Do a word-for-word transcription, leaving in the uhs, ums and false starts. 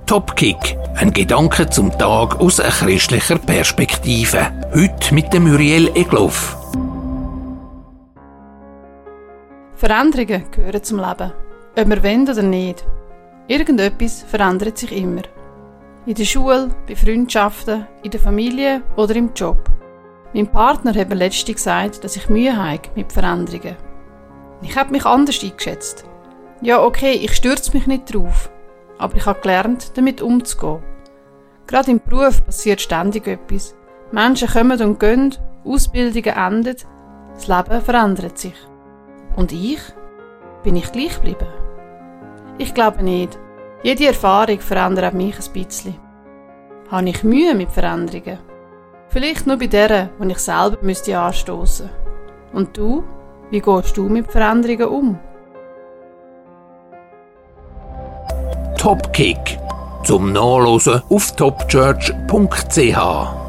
Topkick, ein Gedanke zum Tag aus einer christlicher Perspektive. Heute mit dem Muriel Egloff. Veränderungen gehören zum Leben. Ob wir wollen oder nicht. Irgendetwas verändert sich immer. In der Schule, bei Freundschaften, in der Familie oder im Job. Mein Partner hat mir letztens gesagt, dass ich Mühe habe mit Veränderungen. Ich habe mich anders eingeschätzt. Ja, okay, ich stürze mich nicht drauf. Aber ich habe gelernt, damit umzugehen. Gerade im Beruf passiert ständig etwas. Menschen kommen und gehen, Ausbildungen enden, das Leben verändert sich. Und ich? Bin ich gleich geblieben? Ich glaube nicht. Jede Erfahrung verändert mich ein bisschen. Habe ich Mühe mit Veränderungen? Vielleicht nur bei denen, die ich selber müsste anstoßen. Und du? Wie gehst du mit Veränderungen um? Topkick. Zum Nachlesen auf topchurch punkt c h.